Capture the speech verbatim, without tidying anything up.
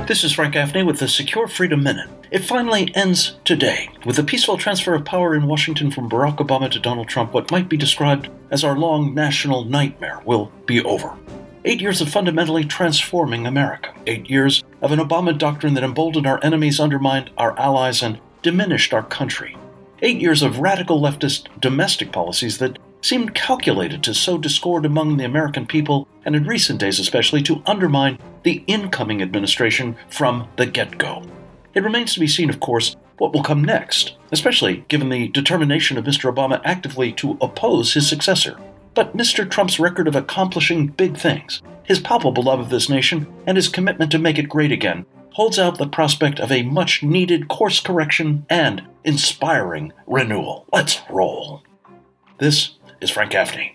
This is Frank Gaffney with the Secure Freedom Minute. It finally ends today. With the peaceful transfer of power in Washington from Barack Obama to Donald Trump, what might be described as our long national nightmare will be over. Eight years of fundamentally transforming America. Eight years of an Obama doctrine that emboldened our enemies, undermined our allies, and diminished our country. Eight years of radical leftist domestic policies that seemed calculated to sow discord among the American people, and in recent days especially to undermine the incoming administration from the get-go. It remains to be seen, of course, what will come next, especially given the determination of Mister Obama actively to oppose his successor. But Mister Trump's record of accomplishing big things, his palpable love of this nation, and his commitment to make it great again holds out the prospect of a much-needed course correction and inspiring renewal. Let's roll. This is Frank Gaffney.